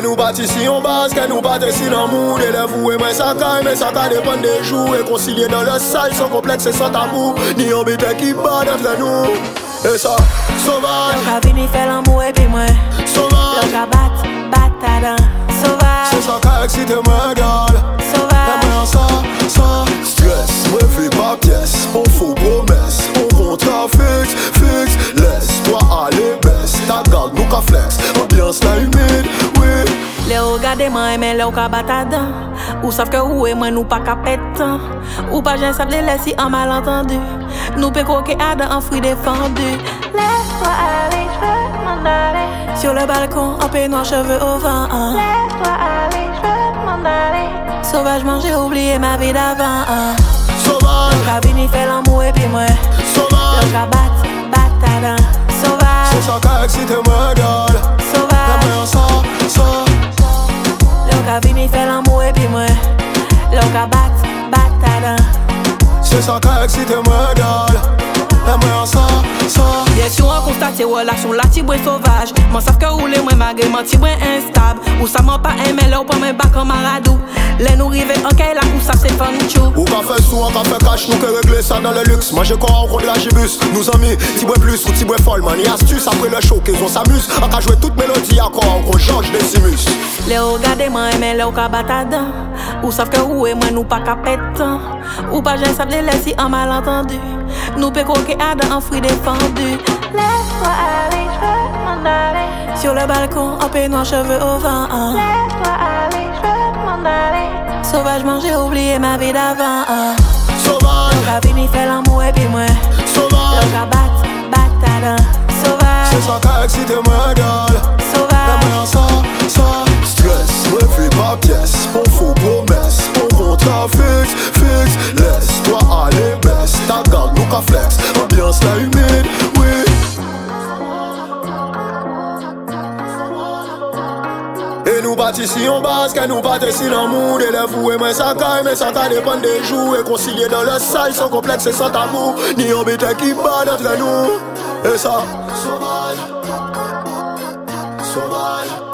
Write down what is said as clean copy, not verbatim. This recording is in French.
nous bâtissions en base, que nous bâtissions dans le monde. Élève-vous et moi ça caille, mais ça caille dépend des jours. Réconcilier dans le sale, sans complexe et sans tabou. Ni embêté qui bat entre nous. Et ça, sauvage. L'on va venir faire l'amour et puis moi Sauvage. L'on va battre ta dent. Sauvage. C'est ça qui excite moi, gal. Sauvage. Et moi ça, stress. Moi fais pas pièce, on faut promesse. On contrat fixe, laisse-toi aller, baisse. Ta garde, nous qu'à flex, ambiance la humide, oui. Les regarder moi mais les ka batadan. Ou savent que ou et moi nous pas qu'à pétant. Ou pas j'en savent les laisser en malentendu. Nous peut croquer à dans un fruit défendu. Laisse-toi aller, je veux m'en aller. Sur le balcon, en peignoir, cheveux au vent. Laisse-toi aller, je veux m'en aller. Sauvagement j'ai oublié ma vie d'avant. Sauvage. L'on va venir faire l'amour et puis moi Sauvage. l'on va battre ta dent. Sauvage. C'est ça qui excite moi, gal. Sauvage. Et moi ça. L'on va venir faire l'amour et puis moi l'on va battre ta dent. C'est ça qui excite moi, gal. Et moi ça. Bien sûr, on constate relation là, ti bois sauvage. M'en savent que rouler, moi, malgré mon ti bois instable. Ou ça m'en pas aimé, là, ou pas mes bacs en maradou. Les nous river en caille, là, ou ça c'est fun chou. Ou qu'a fait sous, on qu'a fait cash, nous que régler ça dans le luxe. Moi j'ai quoi en compte la gibus. Nous amis, ti bois plus ou ti bois folle, man. Y'a astuce après le show, qu'ils on s'amuse. On qu'a joué toute mélodie à quoi, on Georges Décimus. Les regardez, moi, aimé, là, ou qu'a batadan. Ou savent que rouer, moi, nous pas qu'à pétant. Ou pas j'en savent les laisser en malentendu. Nous peut croquer à dans un fruit défendu. Laisse-toi aller, je veux m'en aller. Sur le balcon, en peignoir, cheveux au vent. Laisse-toi aller, je veux m'en aller. Sauvagement, j'ai oublié ma vie d'avant. Sauvage. On va venir faire l'amour et puis moi Sauvage. l'on va battre ta dent. Sauvage. C'est ça qui excite moi, gal. Sauvage. Et moi ça. Stress, moi fais pas pièce. On faut promesse, on contrat fixe, laisse-toi aller, baisse. Ta garde, nous qu'à flex, ambiance la humide, oui. Et nous bâtissions en base, que nous bâtissions dans le monde. Élève-vous et moi ça caille, mais ça caille dépend des jours. Réconcilier dans le sale, sans complexe et sans tabou. Ni embêté qui bat entre nous. Et ça, sauvage.